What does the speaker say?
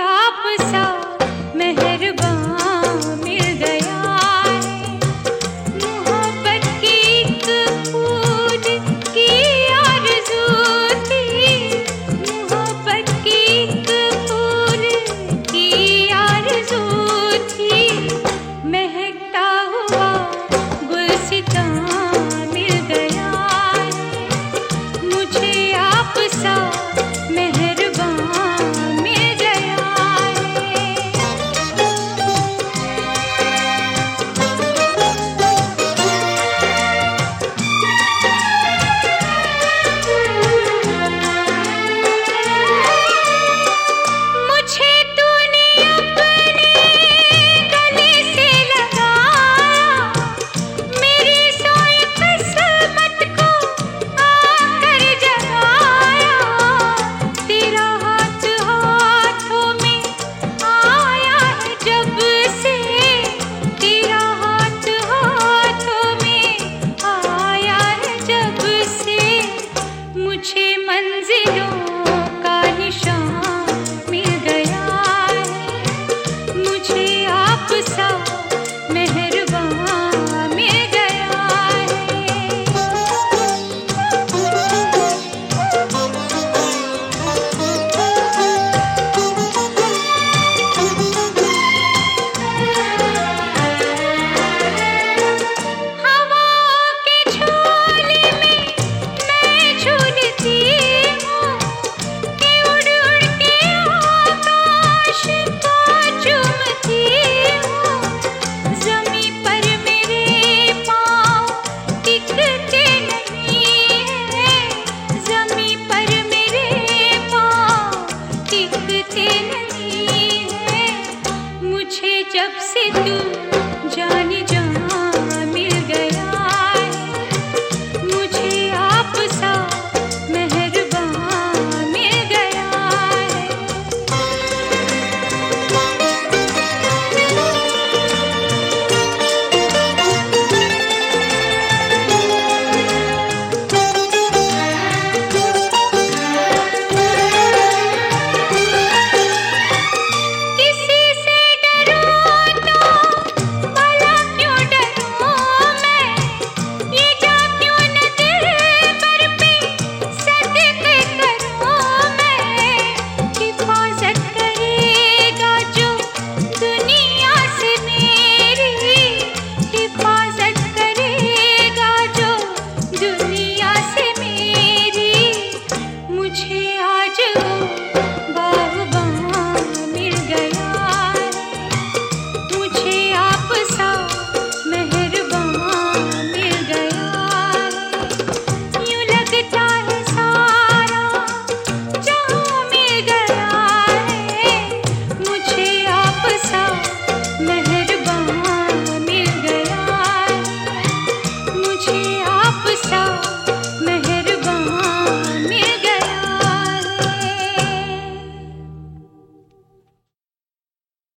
आप सा मेहरबान मिल गया है। मोहब्बत की एक फूल की आरज़ू थी, मोहब्बत की एक फूल की आरज़ू थी। महकता हुआ गुलसितां मिल गया है, मुझे आप सा मेहरबान मिल गया है। मुझे तूने अपने गले से लगाया, मेरी सोई किस्मत को आकर जगाया। तेरा हाथ हाथों में आया है जब से, तेरा हाथ हाथों में आया है जब से। मुझे मंजिलों का निशान मिल गया है, मुझे आप सा मेहरबान मिल गया है। हवाओं के झोले में मैं झूलती हूँ, कि उड़ उड़ के आकाश को चूमती हूँ। ज़मीं पर मेरे पाँव टिकते नहीं हैं, ज़मीं पर मेरे पाँव टिकते नहीं हैं। मुझे जब से तू